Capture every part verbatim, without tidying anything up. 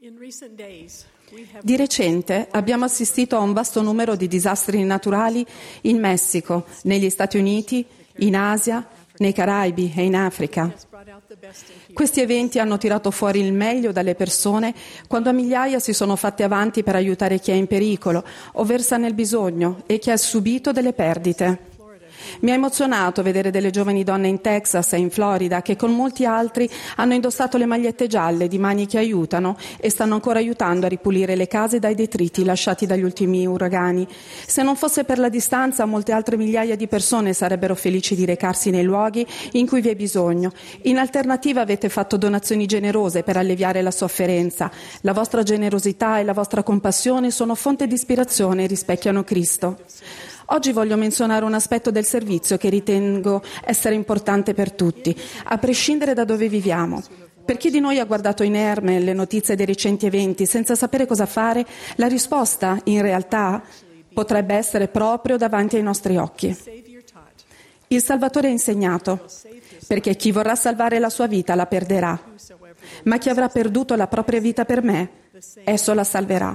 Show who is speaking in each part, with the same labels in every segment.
Speaker 1: Di recente abbiamo assistito a un vasto numero di disastri naturali in Messico, negli Stati Uniti, in Asia, nei Caraibi e in Africa. Questi eventi hanno tirato fuori il meglio dalle persone quando migliaia si sono fatte avanti per aiutare chi è in pericolo o versa nel bisogno e chi ha subito delle perdite. Mi ha emozionato vedere delle giovani donne in Texas e in Florida che con molti altri hanno indossato le magliette gialle di Mani che aiutano e stanno ancora aiutando a ripulire le case dai detriti lasciati dagli ultimi uragani. Se non fosse per la distanza, molte altre migliaia di persone sarebbero felici di recarsi nei luoghi in cui vi è bisogno. In alternativa avete fatto donazioni generose per alleviare la sofferenza. La vostra generosità e la vostra compassione sono fonte di ispirazione e rispecchiano Cristo. Oggi voglio menzionare un aspetto del servizio che ritengo essere importante per tutti, a prescindere da dove viviamo. Per chi di noi ha guardato inerme le notizie dei recenti eventi senza sapere cosa fare, la risposta, in realtà, potrebbe essere proprio davanti ai nostri occhi. Il Salvatore ha insegnato, perché chi vorrà salvare la sua vita la perderà, ma chi avrà perduto la propria vita per me, esso la salverà.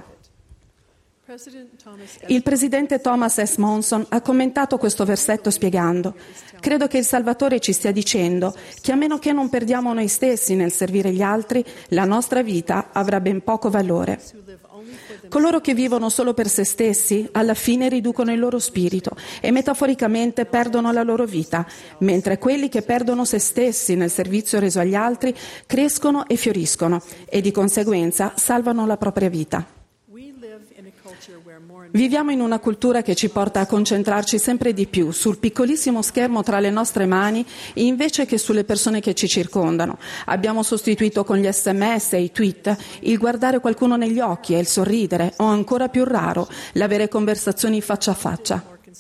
Speaker 1: Il presidente Thomas S. Monson ha commentato questo versetto spiegando: credo che il Salvatore ci stia dicendo che a meno che non perdiamo noi stessi nel servire gli altri, la nostra vita avrà ben poco valore. Coloro che vivono solo per se stessi, alla fine riducono il loro spirito e metaforicamente perdono la loro vita, mentre quelli che perdono se stessi nel servizio reso agli altri crescono e fioriscono e di conseguenza salvano la propria vita. Viviamo in una cultura che ci porta a concentrarci sempre di più sul piccolissimo schermo tra le nostre mani invece che sulle persone che ci circondano. Abbiamo sostituito con gli sms e i tweet il guardare qualcuno negli occhi e il sorridere, o ancora più raro, l'avere conversazioni faccia a faccia.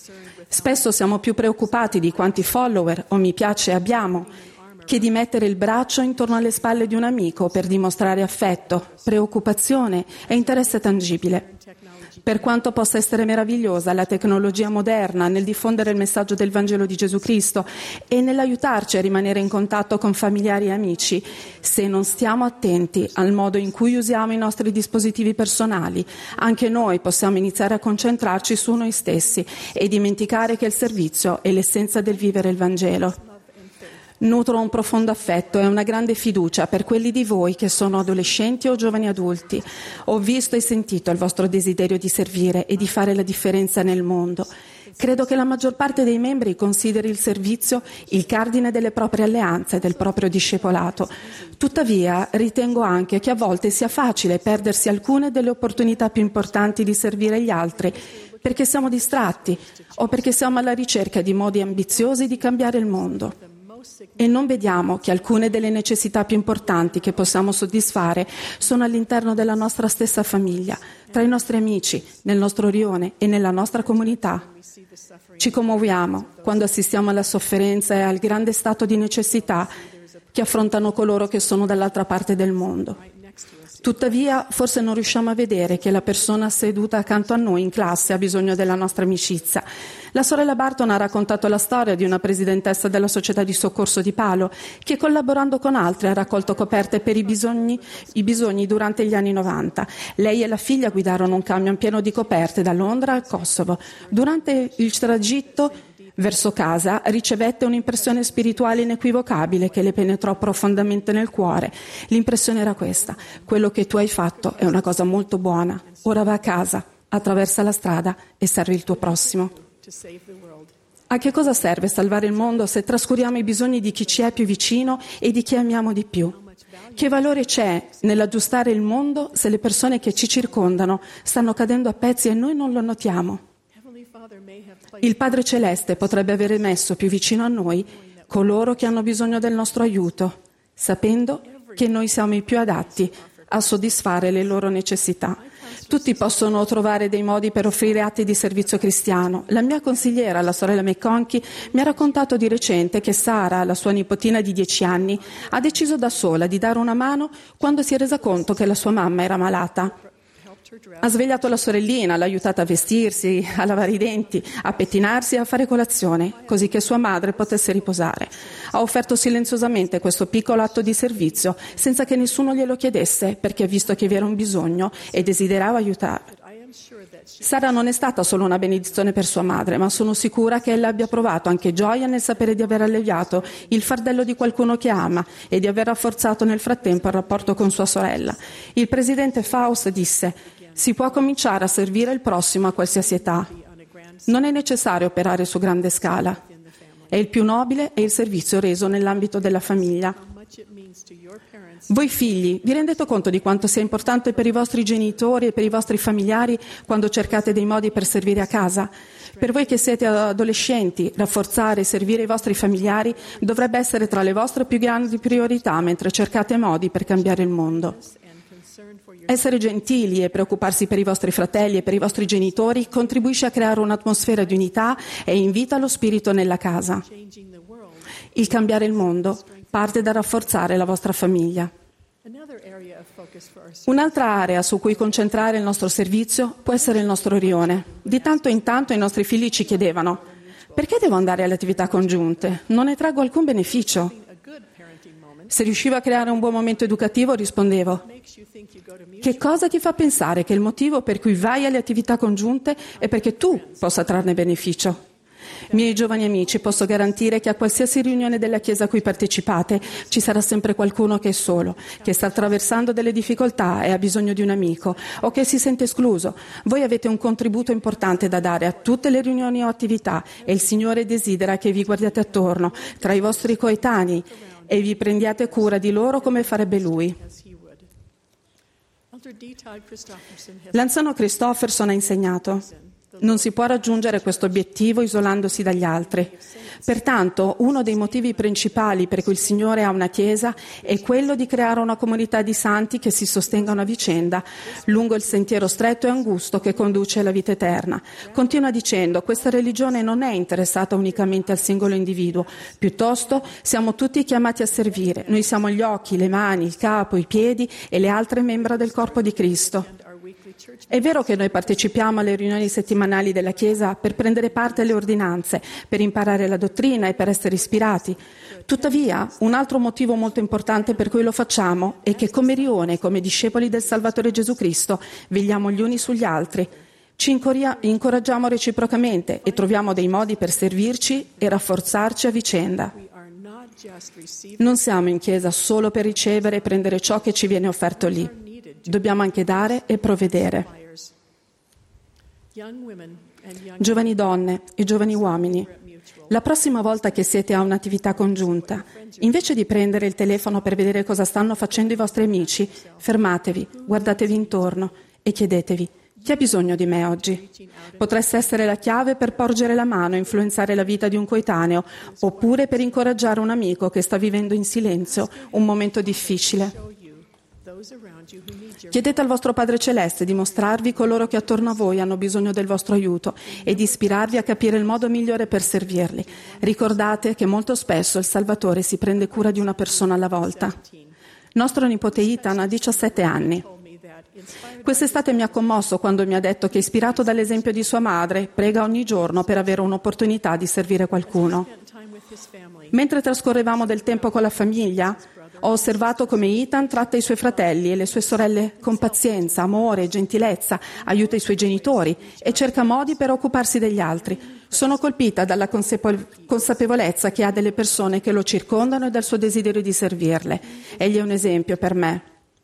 Speaker 1: Spesso siamo più preoccupati di quanti follower o mi piace abbiamo che di mettere il braccio intorno alle spalle di un amico per dimostrare affetto, preoccupazione e interesse tangibile. Per quanto possa essere meravigliosa la tecnologia moderna nel diffondere il messaggio del Vangelo di Gesù Cristo e nell'aiutarci a rimanere in contatto con familiari e amici, se non stiamo attenti al modo in cui usiamo i nostri dispositivi personali, anche noi possiamo iniziare a concentrarci su noi stessi e dimenticare che il servizio è l'essenza del vivere il Vangelo. Nutro un profondo affetto e una grande fiducia per quelli di voi che sono adolescenti o giovani adulti. Ho visto e sentito il vostro desiderio di servire e di fare la differenza nel mondo. Credo che la maggior parte dei membri consideri il servizio il cardine delle proprie alleanze e del proprio discepolato. Tuttavia, ritengo anche che a volte sia facile perdersi alcune delle opportunità più importanti di servire gli altri, perché siamo distratti o perché siamo alla ricerca di modi ambiziosi di cambiare il mondo. E non vediamo che alcune delle necessità più importanti che possiamo soddisfare sono all'interno della nostra stessa famiglia, tra i nostri amici, nel nostro rione e nella nostra comunità. Ci commuoviamo quando assistiamo alla sofferenza e al grande stato di necessità che affrontano coloro che sono dall'altra parte del mondo. Tuttavia, forse non riusciamo a vedere che la persona seduta accanto a noi in classe ha bisogno della nostra amicizia. La sorella Barton ha raccontato la storia di una presidentessa della società di soccorso di Palo che, collaborando con altri, ha raccolto coperte per i bisogni, i bisogni durante gli anni novanta. Lei e la figlia guidarono un camion pieno di coperte da Londra al Kosovo. Durante il tragitto verso casa ricevette un'impressione spirituale inequivocabile che le penetrò profondamente nel cuore. L'impressione era questa: quello che tu hai fatto è una cosa molto buona. Ora va a casa, attraversa la strada e servi il tuo prossimo. A che cosa serve salvare il mondo se trascuriamo i bisogni di chi ci è più vicino e di chi amiamo di più? Che valore c'è nell'aggiustare il mondo se le persone che ci circondano stanno cadendo a pezzi e noi non lo notiamo? Il Padre Celeste potrebbe avere messo più vicino a noi coloro che hanno bisogno del nostro aiuto, sapendo che noi siamo i più adatti a soddisfare le loro necessità. Tutti possono trovare dei modi per offrire atti di servizio cristiano. La mia consigliera, la sorella McConkie, mi ha raccontato di recente che Sara, la sua nipotina di dieci anni, ha deciso da sola di dare una mano quando si è resa conto che la sua mamma era malata. Ha svegliato la sorellina, l'ha aiutata a vestirsi, a lavare i denti, a pettinarsi e a fare colazione, così che sua madre potesse riposare. Ha offerto silenziosamente questo piccolo atto di servizio, senza che nessuno glielo chiedesse, perché ha visto che vi era un bisogno e desiderava aiutare. Sara non è stata solo una benedizione per sua madre, ma sono sicura che ella abbia provato anche gioia nel sapere di aver alleviato il fardello di qualcuno che ama e di aver rafforzato nel frattempo il rapporto con sua sorella. Il presidente Faust disse: si può cominciare a servire il prossimo a qualsiasi età. Non è necessario operare su grande scala. È il più nobile è il servizio reso nell'ambito della famiglia. Voi figli, vi rendete conto di quanto sia importante per i vostri genitori e per i vostri familiari quando cercate dei modi per servire a casa? Per voi che siete adolescenti, rafforzare e servire i vostri familiari dovrebbe essere tra le vostre più grandi priorità mentre cercate modi per cambiare il mondo. Essere gentili e preoccuparsi per i vostri fratelli e per i vostri genitori contribuisce a creare un'atmosfera di unità e invita lo spirito nella casa. Il cambiare il mondo parte da rafforzare la vostra famiglia. Un'altra area su cui concentrare il nostro servizio può essere il nostro rione. Di tanto in tanto i nostri figli ci chiedevano: perché devo andare alle attività congiunte? Non ne traggo alcun beneficio. Se riuscivo a creare un buon momento educativo rispondevo: che cosa ti fa pensare che il motivo per cui vai alle attività congiunte è perché tu possa trarne beneficio? Miei giovani amici, posso garantire che a qualsiasi riunione della Chiesa a cui partecipate ci sarà sempre qualcuno che è solo, che sta attraversando delle difficoltà e ha bisogno di un amico o che si sente escluso. Voi avete un contributo importante da dare a tutte le riunioni o attività e il Signore desidera che vi guardiate attorno tra i vostri coetanei e vi prendiate cura di loro come farebbe Lui. L'anziano Christofferson ha insegnato: non si può raggiungere questo obiettivo isolandosi dagli altri. Pertanto, uno dei motivi principali per cui il Signore ha una Chiesa è quello di creare una comunità di santi che si sostengano a vicenda lungo il sentiero stretto e angusto che conduce alla vita eterna. Continua dicendo: questa religione non è interessata unicamente al singolo individuo, piuttosto siamo tutti chiamati a servire. Noi siamo gli occhi, le mani, il capo, i piedi e le altre membra del corpo di Cristo. È vero che noi partecipiamo alle riunioni settimanali della Chiesa per prendere parte alle ordinanze, per imparare la dottrina e per essere ispirati. Tuttavia, un altro motivo molto importante per cui lo facciamo è che come rione, come discepoli del Salvatore Gesù Cristo, vegliamo gli uni sugli altri. Ci incoraggiamo reciprocamente e troviamo dei modi per servirci e rafforzarci a vicenda. Non siamo in Chiesa solo per ricevere e prendere ciò che ci viene offerto lì. Dobbiamo anche dare e provvedere. Giovani donne e giovani uomini, la prossima volta che siete a un'attività congiunta, invece di prendere il telefono per vedere cosa stanno facendo i vostri amici, fermatevi, guardatevi intorno e chiedetevi: chi ha bisogno di me oggi? Potreste essere la chiave per porgere la mano e influenzare la vita di un coetaneo, oppure per incoraggiare un amico che sta vivendo in silenzio un momento difficile. Chiedete al vostro Padre Celeste di mostrarvi coloro che attorno a voi hanno bisogno del vostro aiuto e di ispirarvi a capire il modo migliore per servirli. Ricordate che molto spesso il Salvatore si prende cura di una persona alla volta. Nostro nipote Ethan ha diciassette anni. Quest'estate mi ha commosso quando mi ha detto che, ispirato dall'esempio di sua madre, prega ogni giorno per avere un'opportunità di servire qualcuno. Mentre trascorrevamo del tempo con la famiglia, ho osservato come Ethan tratta i suoi fratelli e le sue sorelle con pazienza, amore e gentilezza, aiuta i suoi genitori e cerca modi per occuparsi degli altri. Sono colpita dalla consapevolezza che ha delle persone che lo circondano e dal suo desiderio di servirle. Egli è un esempio per me.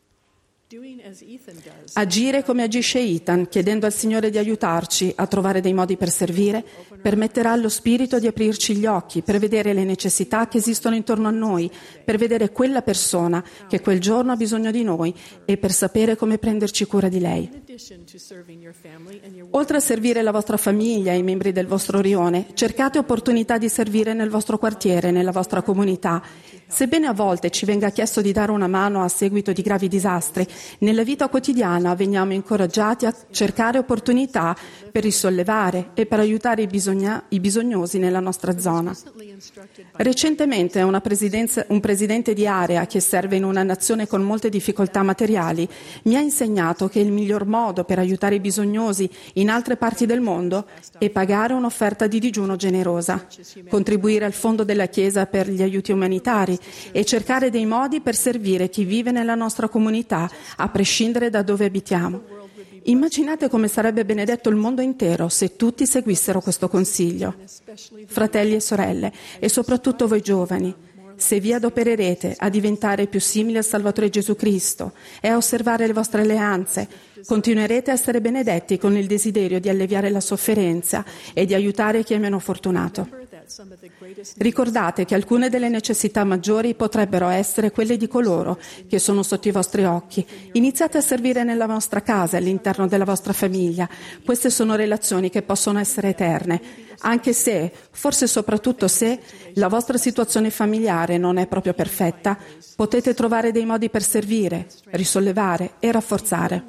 Speaker 1: Agire come agisce Ethan, chiedendo al Signore di aiutarci a trovare dei modi per servire, permetterà allo Spirito di aprirci gli occhi per vedere le necessità che esistono intorno a noi, per vedere quella persona che quel giorno ha bisogno di noi e per sapere come prenderci cura di lei. Oltre a servire la vostra famiglia e i membri del vostro rione, cercate opportunità di servire nel vostro quartiere, nella vostra comunità. Sebbene a volte ci venga chiesto di dare una mano a seguito di gravi disastri, nella vita quotidiana veniamo incoraggiati a cercare opportunità per risollevare e per aiutare i, bisogna- i bisognosi nella nostra zona. Recentemente una presidenza- un presidente di area che serve in una nazione con molte difficoltà materiali mi ha insegnato che il miglior modo per aiutare i bisognosi in altre parti del mondo è pagare un'offerta di digiuno generosa, contribuire al fondo della Chiesa per gli aiuti umanitari e cercare dei modi per servire chi vive nella nostra comunità, a prescindere da dove abitiamo. Immaginate come sarebbe benedetto il mondo intero se tutti seguissero questo consiglio. Fratelli e sorelle, e soprattutto voi giovani, se vi adopererete a diventare più simili al Salvatore Gesù Cristo e a osservare le vostre alleanze, continuerete a essere benedetti con il desiderio di alleviare la sofferenza e di aiutare chi è meno fortunato. Ricordate che alcune delle necessità maggiori potrebbero essere quelle di coloro che sono sotto i vostri occhi. Iniziate a servire nella vostra casa, all'interno della vostra famiglia. Queste sono relazioni che possono essere eterne, anche se, forse soprattutto se, la vostra situazione familiare non è proprio perfetta, potete trovare dei modi per servire, risollevare e rafforzare.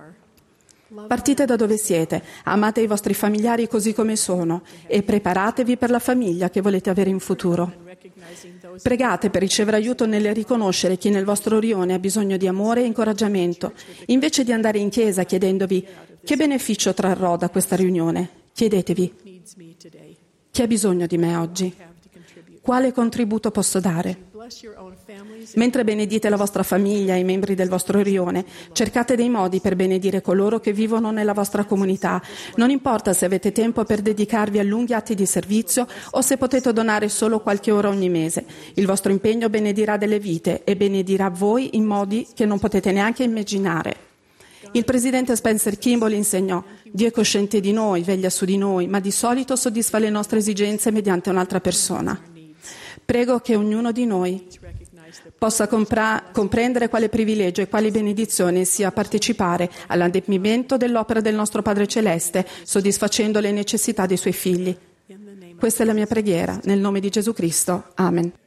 Speaker 1: Partite da dove siete, amate i vostri familiari così come sono e preparatevi per la famiglia che volete avere in futuro. Pregate per ricevere aiuto nel riconoscere chi nel vostro rione ha bisogno di amore e incoraggiamento, invece di andare in chiesa chiedendovi che beneficio trarrò da questa riunione. Chiedetevi chi ha bisogno di me oggi, quale contributo posso dare. Mentre benedite la vostra famiglia e i membri del vostro rione, cercate dei modi per benedire coloro che vivono nella vostra comunità. Non importa se avete tempo per dedicarvi a lunghi atti di servizio o se potete donare solo qualche ora ogni mese. Il vostro impegno benedirà delle vite e benedirà voi in modi che non potete neanche immaginare. Il presidente Spencer Kimball insegnò: Dio è cosciente di noi, veglia su di noi, ma di solito soddisfa le nostre esigenze mediante un'altra persona. Prego che ognuno di noi possa compra- comprendere quale privilegio e quale benedizione sia partecipare all'adempimento dell'opera del nostro Padre Celeste, soddisfacendo le necessità dei suoi figli. Questa è la mia preghiera, nel nome di Gesù Cristo. Amen.